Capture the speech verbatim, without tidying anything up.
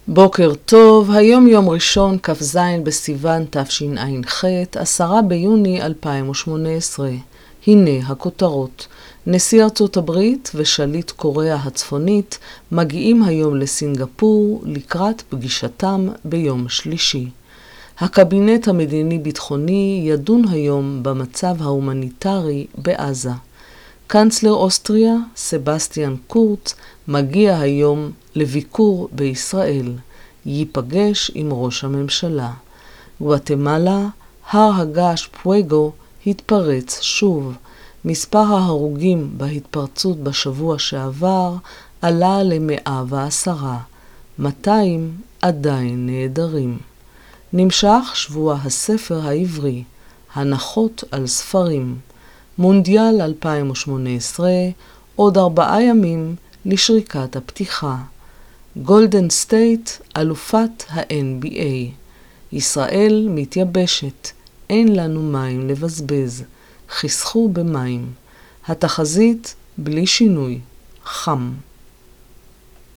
בוקר טוב, היום יום ראשון כ"ז בסיוון תשע"ח, עשרה ביוני אלפיים ושמונה עשרה. הנה הכותרות. נשיא ארצות הברית ושליט קוריאה הצפונית מגיעים היום לסינגפור לקראת פגישתם ביום שלישי. הקבינט המדיני-ביטחוני ידון היום במצב ההומניטרי בעזה. קנצלר אוסטריה, סבסטיאן קורץ, מגיע היום לביקור בישראל. ייפגש עם ראש הממשלה. גואטמלה, הר הגעש פואגו התפרץ שוב. מספר ההרוגים בהתפרצות בשבוע שעבר עלה ל-מאה ועשרה. מאתיים עדיין נעדרים. נמשך שבוע הספר העברי. הנחות על ספרים. מונדיאל אלפיים ושמונה עשרה, עוד ארבעה ימים לשריקת הפתיחה. גולדן סטייט, אלופת ה-אן בי איי. ישראל מתייבשת, אין לנו מים לבזבז. חסכו במים. התחזית בלי שינוי, חם.